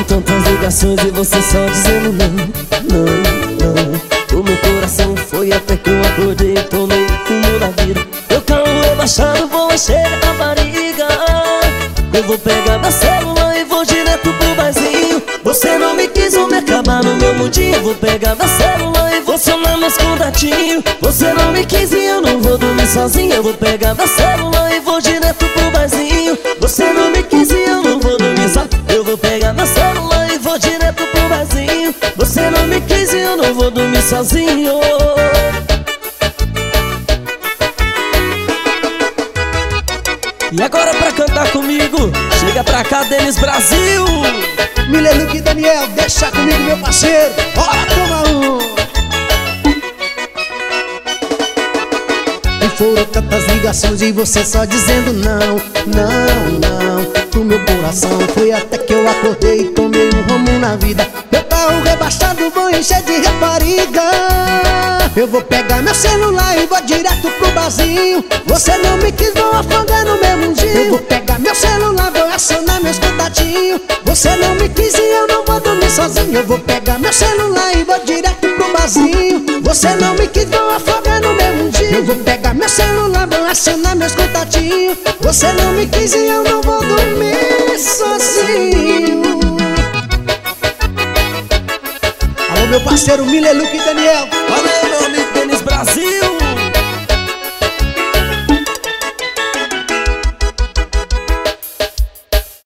tantas ligações e você só dizendo não, não, não. O meu coração foi até que eu acordei e tomei rumo na vida. Meu carro rebaixado, vou encher a barriga. Eu vou pegar meu celular e vou direto pro barzinho. Você não me quis, vou me acabar no meu mundinho. Eu vou pegar meu celular e vou somar meus contatinhos. Você não me quis e eu não vou dormir sozinho. Eu vou pegar meu celular e vou direto pro barzinho. Você não me quis e eu não vou dormir sozinho. Eu vou pegar meu celular e vou direto pro barzinho. Você não me quis e eu não vou dormir sozinho. E agora pra cantar comigo, chega pra cá, Denis Brasil. Mileluque e Daniel, deixa comigo, meu parceiro. Bora, toma E foram tantas ligações e você só dizendo não, não, não. O meu coração foi até que eu acordei e tomei um rumo na vida. Meu carro rebaixado, vou encher de rapariga. Eu vou pegar meu celular e vou direto pro barzinho. Você não me quis, vou afogar no meu mundinho. Eu vou pegar meu celular, vou acionar meus contatinhos. Você não me quis e eu não vou dormir sozinho. Eu vou pegar meu celular e vou direto pro barzinho. Você não me quis, vou afogar no meu mundinho. Eu vou pegar meu celular, vou acionar meus contatinhos. Você não me quis e eu não vou dormir sozinho. Alô, meu parceiro Mileluque e Daniel. Valeu, meu amigo Denis Brasil.